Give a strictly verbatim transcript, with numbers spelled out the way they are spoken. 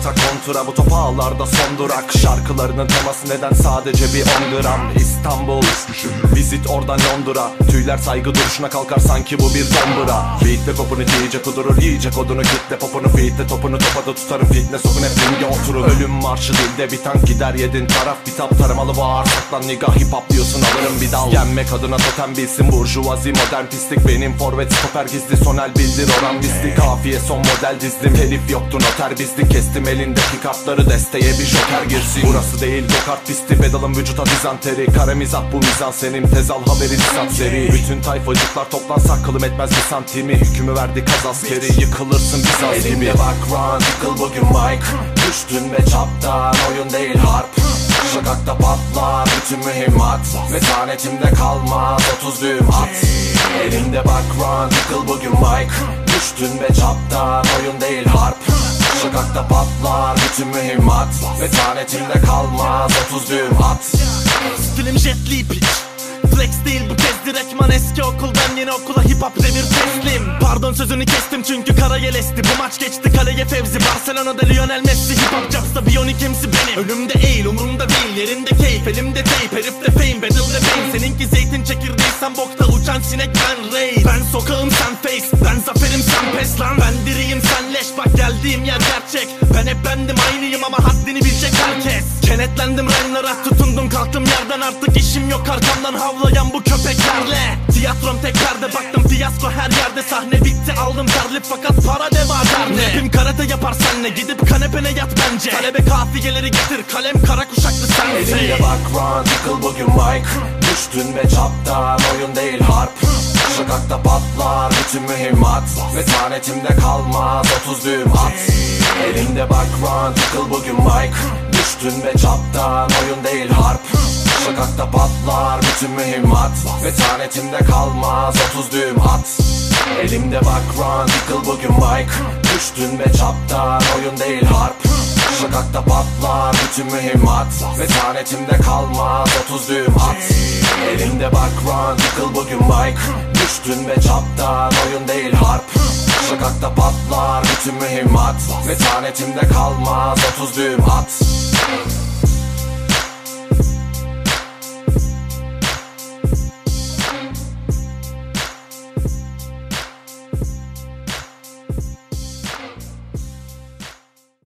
tak kontura, bu top ağlarda son durak. Şarkılarının teması neden sadece bir on gram. İstanbul, visit oradan Londra. Tüyler saygı duruşuna kalkar sanki bu bir dombra. Beatle popunu iyice kudurur, iyice kodunu kitle popunu. Feedle topunu topada tutarım, fitne sokun hep ringe oturun. Ölüm marşı dilde bir tank gider, yedin taraf bitap taramalı var. Saklan nigah, hip hop diyorsun alırım bir dal. Yenmek adına totem bilsin burjuvazi, modern pislik. Benim forvet stoper gizli, sonel bildir oran bizli. Kafiye son model dizdim, telif yoktu noter bizdi. Kestim elindeki kartları, desteğe bir joker girsin. Burası değil go-kart pisti, pedalım vücuta dizanteri. Kare mizah bu mizan senin, tezal haberi lisat seri. Bütün tayfacıklar toplansak kılım etmez bir santimi. Hükmü verdi kaz askeri, yıkılırsın Bizans gibi. Elimde background, yıkıl bugün mic. Düştün ve çaptan, oyun değil harp. Sokakta patlar bütün mühimmat. Metanetimde kalmaz otuz düğüm at. Elimde background, yıkıl bugün mic. Düştün ve çaptan, oyun değil harp. Sokakta patlar bütün mühimmat. Metanetimde kalmaz otuz düğüm at. Stilim jetli piç, flex değil bu kez direktman eski okuldan yeni okula, hip hop devir teslim. Pardon sözünü kestim çünkü kara yelesti. Bu maç geçti kaleye Fevzi, Barcelona'da Lionel Messi. Hip hop capsa biyonik M C benim. Önümde eğil umurumda değil, yerinde keyif, elimde tape. Herifte fame, battle'de pain. Seninki zeytin çekirdeği, sen bokta uçan sinek, ben raid. Ben sokağım sen face, ben zaferim sen pes lan. Ben diriyim sen leş, bak geldiğim yer gerçek. Ben hep bendim aynıyım ama haddini bilecek herkes. Kenetlendim rhyme'lara, tutundum kalktım yerden. Artık işim yok arkamdan havlayan bu köpeklerle. Tiyatrom tek perde, baktım fiyasko her yerde. Sahne bitti aldım terlip fakat para deva derde. Rapim karate yapar senle, gidip kanepene yat bence. Talebe kafiyeleri getir, kalem kara kuşaklı sensin. Elimde background, yıkıl bugün mic. Düştün ve çaptan, oyun değil harp. Sokakta patlar bütün mühimmat. Metanetimde kalmaz otuz düğüm at. Elimde background, yıkıl bugün mic. Düştün ve çaptan, oyun değil harp. Sokakta patlar bütün mühimmat. Metanetimde kalmaz otuz düğüm at. Elimde background, yıkıl bugün mic. Düştün ve çaptan, oyun değil harp. Sokakta patlar bütün mühimmat. Metanetimde kalmaz otuz düğüm at. Elimde background, yıkıl bugün mic. Düştün ve çaptan, oyun değil harp. Sokakta patlar bütün mühimmat. Metanetimde kalmaz otuz düğüm at.